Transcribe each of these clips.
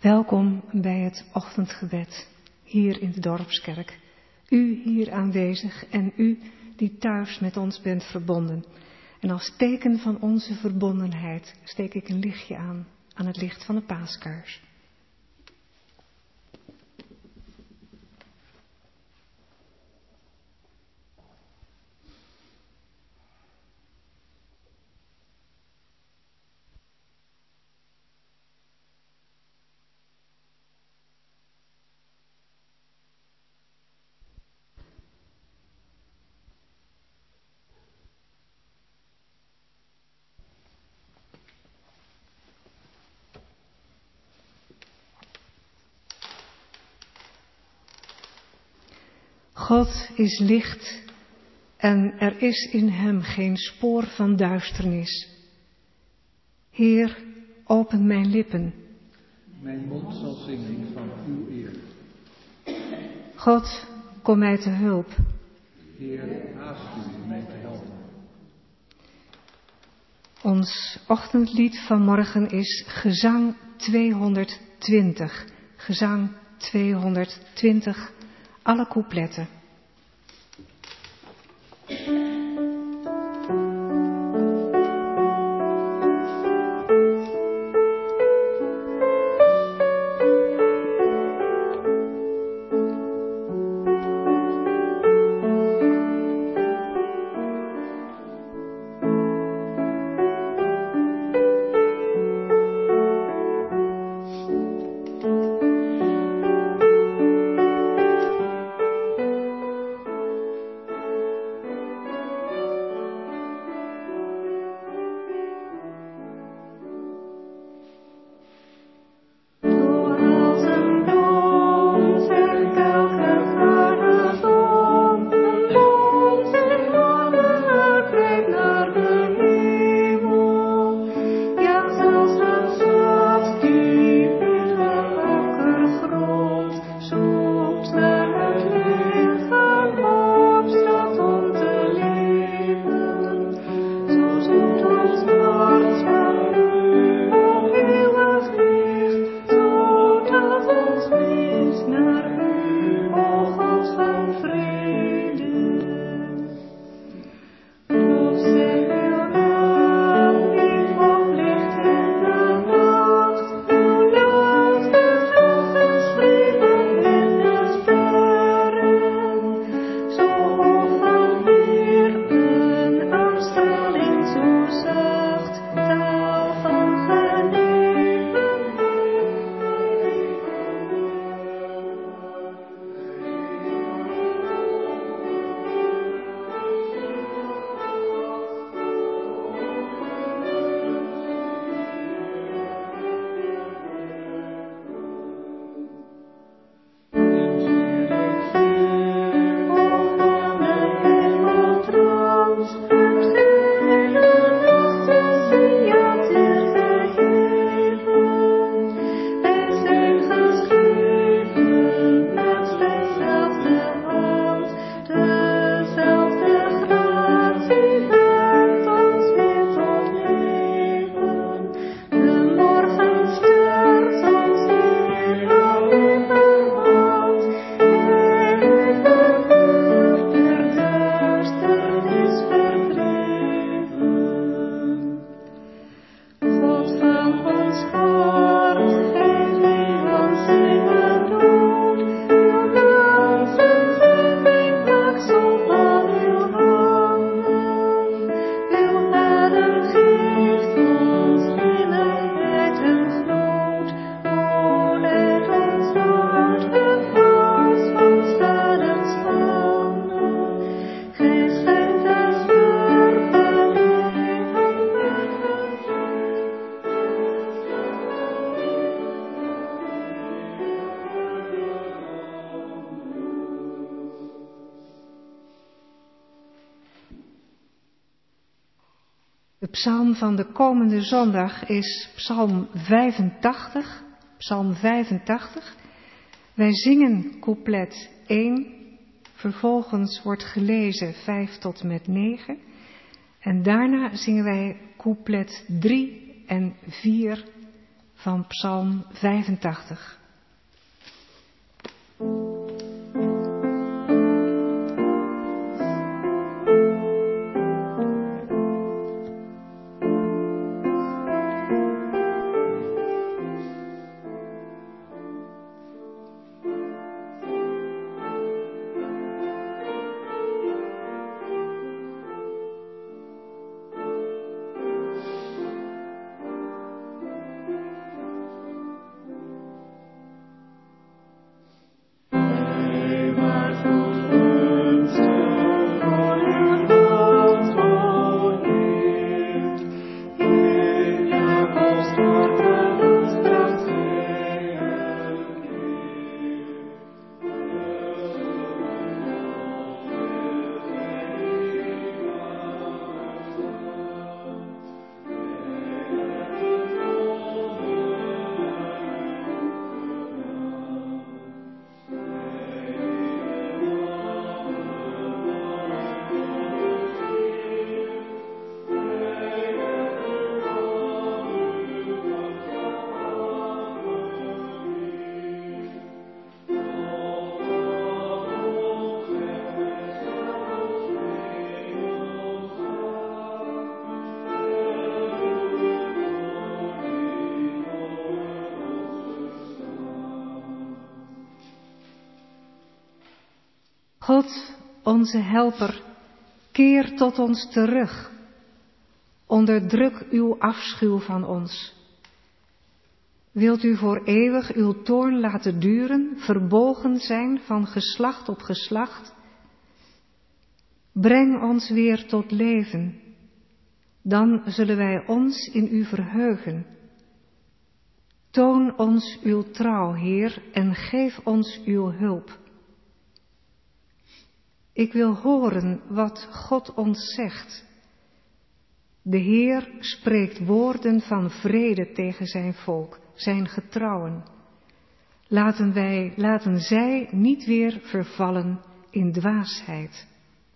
Welkom bij het ochtendgebed hier in de dorpskerk. U hier aanwezig en u die thuis met ons bent verbonden. En als teken van onze verbondenheid steek ik een lichtje aan het licht van de paaskaars. God is licht en er is in hem geen spoor van duisternis. Heer, open mijn lippen. Mijn mond zal zingen van uw eer. God, kom mij te hulp. Heer, haast u mij te helpen. Ons ochtendlied vanmorgen is Gezang 220. Gezang 220. Alle coupletten. De psalm van de komende zondag is psalm 85. Psalm 85. Wij zingen couplet 1. Vervolgens wordt gelezen 5 tot en met 9. En daarna zingen wij couplet 3 en 4 van Psalm 85. God, onze helper, keer tot ons terug. Onderdruk uw afschuw van ons. Wilt u voor eeuwig uw toorn laten duren, verbolgen zijn van geslacht op geslacht? Breng ons weer tot leven, dan zullen wij ons in u verheugen. Toon ons uw trouw, Heer, en geef ons uw hulp. Ik wil horen wat God ons zegt. De Heer spreekt woorden van vrede tegen zijn volk, zijn getrouwen. Laten zij niet weer vervallen in dwaasheid.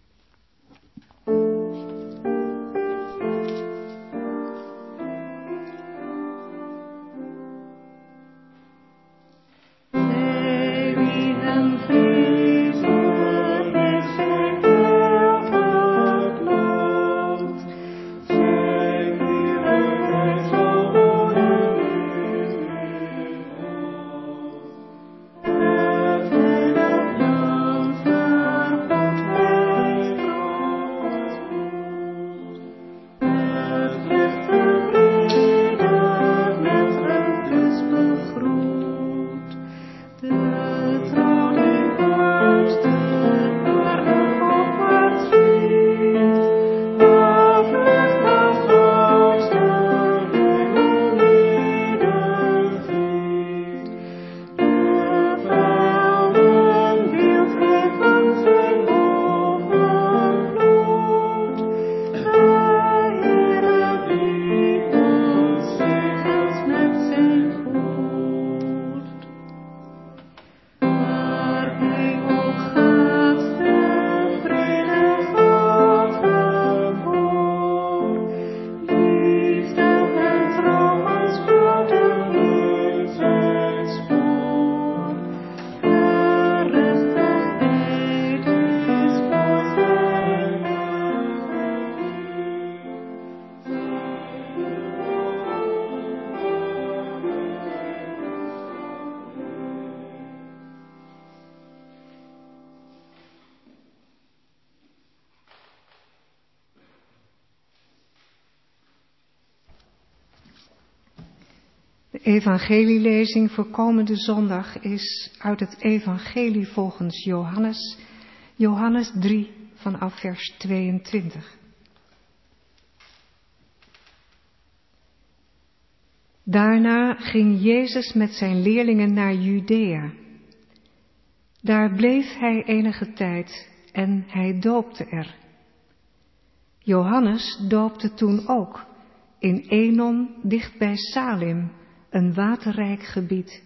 De evangelielezing voor komende zondag is uit het evangelie volgens Johannes, Johannes 3 vanaf vers 22. Daarna ging Jezus met zijn leerlingen naar Judea. Daar bleef hij enige tijd en hij doopte er. Johannes doopte toen ook in Enon dicht bij Salim, een waterrijk gebied.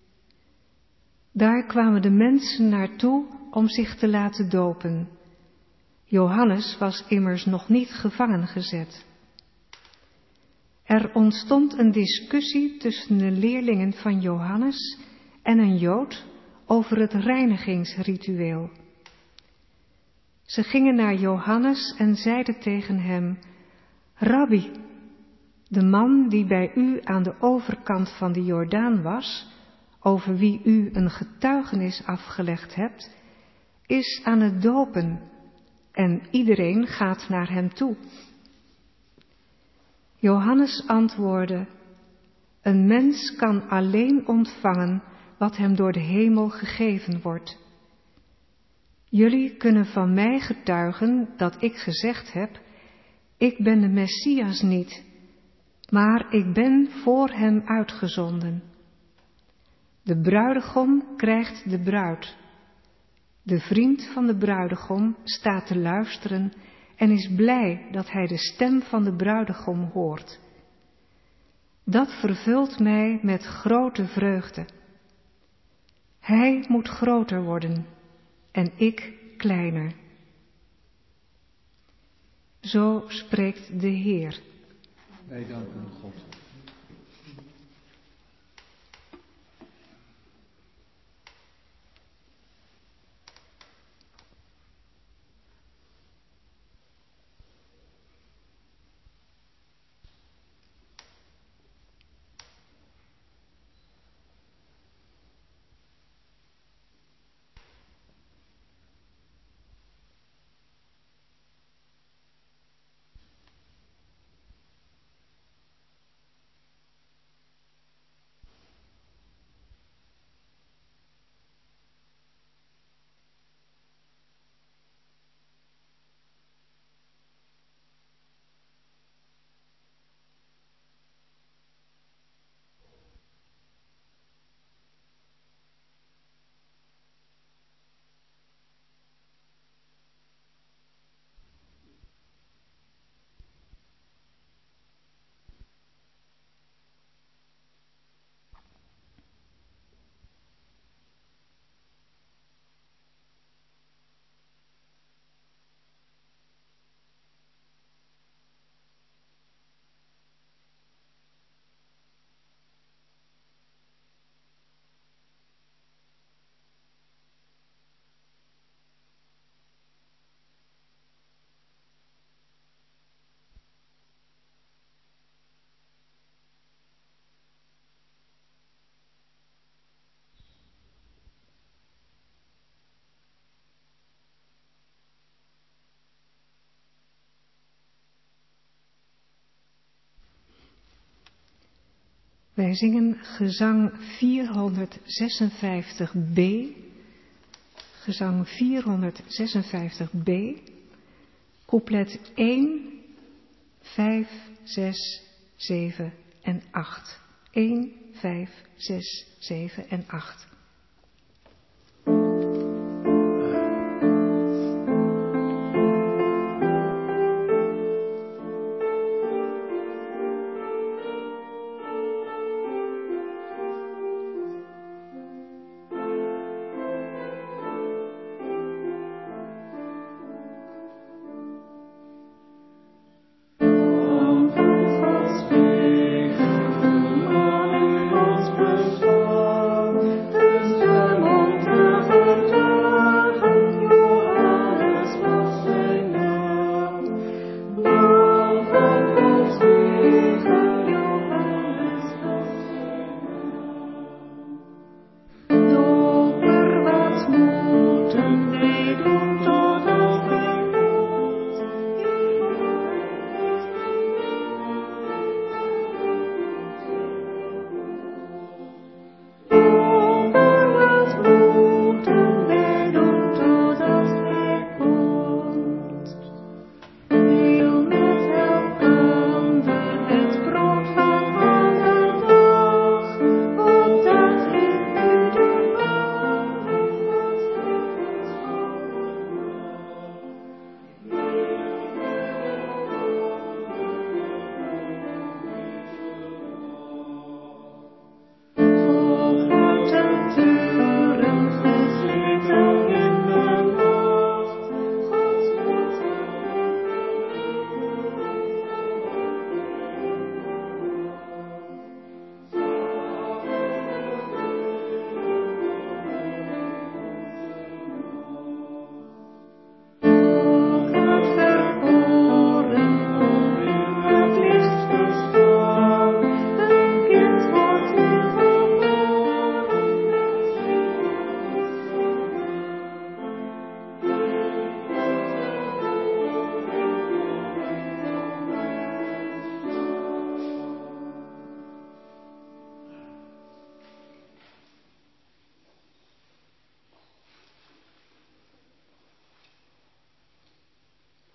Daar kwamen de mensen naartoe om zich te laten dopen. Johannes was immers nog niet gevangen gezet. Er ontstond een discussie tussen de leerlingen van Johannes en een Jood over het reinigingsritueel. Ze gingen naar Johannes en zeiden tegen hem: Rabbi, de man die bij u aan de overkant van de Jordaan was, over wie u een getuigenis afgelegd hebt, is aan het dopen en iedereen gaat naar hem toe. Johannes antwoordde: Een mens kan alleen ontvangen wat hem door de hemel gegeven wordt. Jullie kunnen van mij getuigen dat ik gezegd heb: Ik ben de Messias niet, maar ik ben voor hem uitgezonden. De bruidegom krijgt de bruid. De vriend van de bruidegom staat te luisteren en is blij dat hij de stem van de bruidegom hoort. Dat vervult mij met grote vreugde. Hij moet groter worden en ik kleiner. Zo spreekt de Heer. Wij danken God. Wij zingen gezang 456b, gezang 456b, couplet 1, 5, 6, 7 en 8. 1, 5, 6, 7 en 8. Ons bestaan,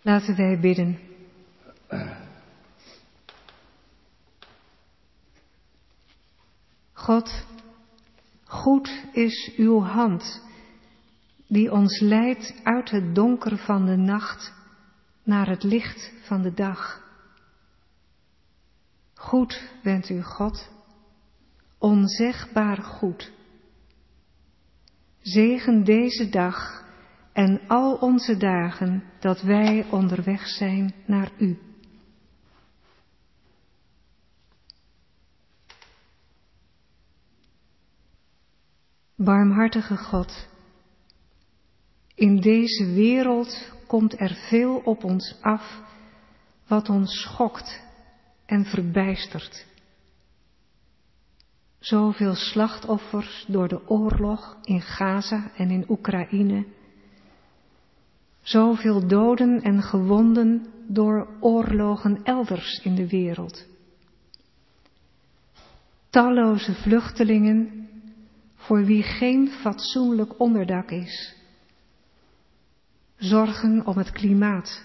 Laten wij bidden. God, goed is uw hand, die ons leidt uit het donker van de nacht naar het licht van de dag. Goed bent u, God, onzegbaar goed. Zegen deze dag en al onze dagen dat wij onderweg zijn naar u. Barmhartige God, in deze wereld komt er veel op ons af wat ons schokt en verbijstert. Zoveel slachtoffers door de oorlog in Gaza en in Oekraïne. Zoveel doden en gewonden door oorlogen elders in de wereld. Talloze vluchtelingen voor wie geen fatsoenlijk onderdak is. Zorgen om het klimaat.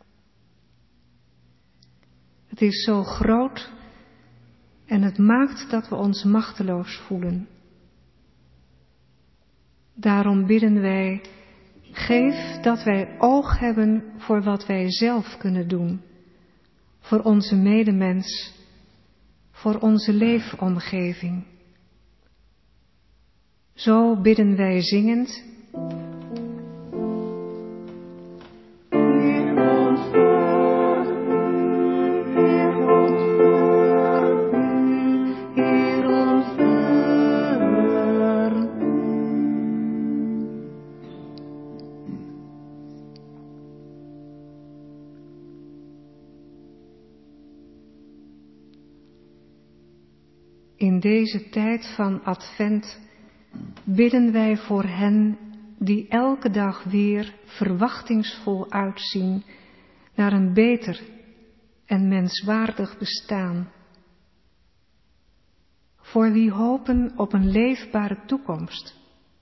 Het is zo groot en het maakt dat we ons machteloos voelen. Daarom bidden wij, geef dat wij oog hebben voor wat wij zelf kunnen doen, voor onze medemens, voor onze leefomgeving. Zo bidden wij zingend. In deze tijd van Advent bidden wij voor hen die elke dag weer verwachtingsvol uitzien naar een beter en menswaardig bestaan. Voor wie hopen op een leefbare toekomst.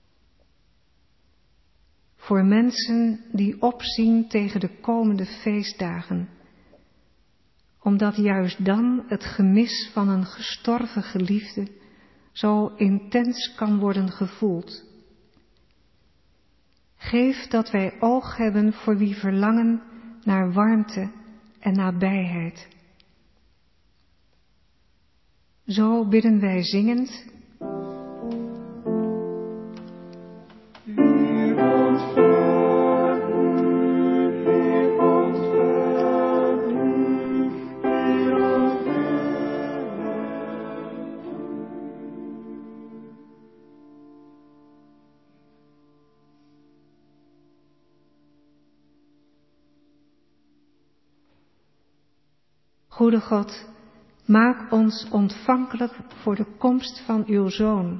Voor mensen die opzien tegen de komende feestdagen, omdat juist dan het gemis van een gestorven geliefde zo intens kan worden gevoeld. Geef dat wij oog hebben voor wie verlangen naar warmte en nabijheid. Zo bidden wij zingend. Goede God, maak ons ontvankelijk voor de komst van uw Zoon.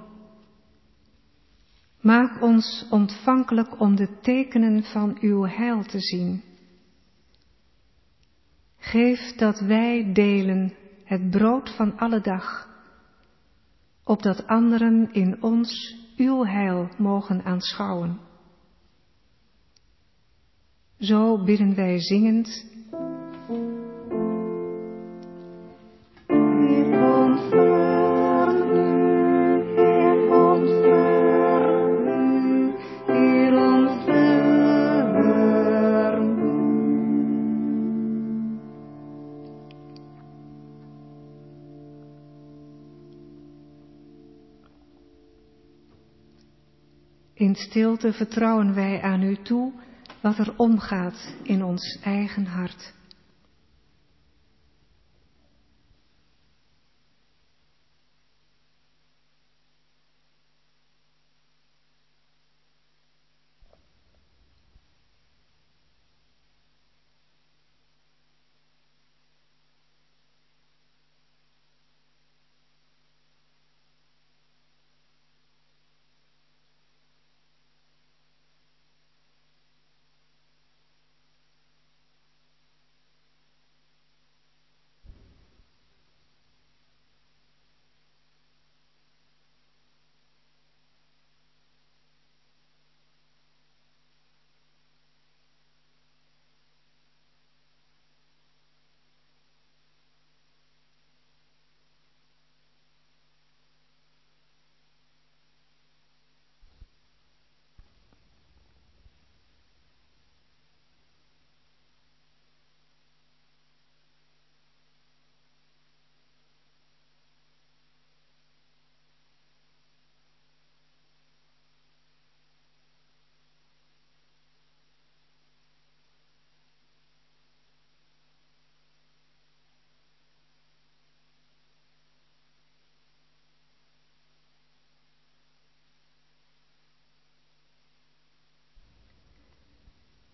Maak ons ontvankelijk om de tekenen van uw heil te zien. Geef dat wij delen het brood van alle dag, opdat anderen in ons uw heil mogen aanschouwen. Zo bidden wij zingend. In stilte vertrouwen wij aan u toe wat er omgaat in ons eigen hart.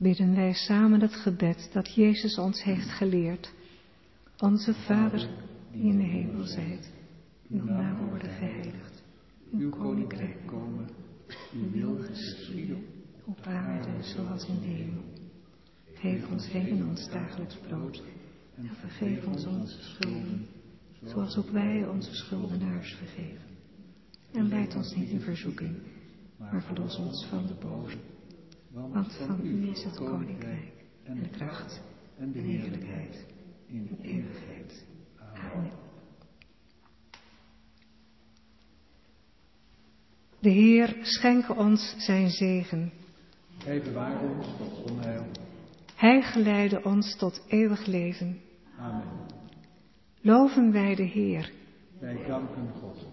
bidden wij samen het gebed dat Jezus ons heeft geleerd. Onze Vader, die in de hemel zijt, uw naam worden geheiligd. Uw koninkrijk komen, uw wil geschieden, op aarde zoals in de hemel. Geef ons heden ons dagelijks brood en vergeef ons onze schulden, zoals ook wij onze schuldenaars vergeven. En leid ons niet in verzoeking, maar verlos ons van de boze. Want van u is het koninkrijk en de kracht en de heerlijkheid in eeuwigheid. Amen. De Heer schenke ons zijn zegen. Hij beware ons tot onheil. Hij geleide ons tot eeuwig leven. Amen. Loven wij de Heer. Wij danken God.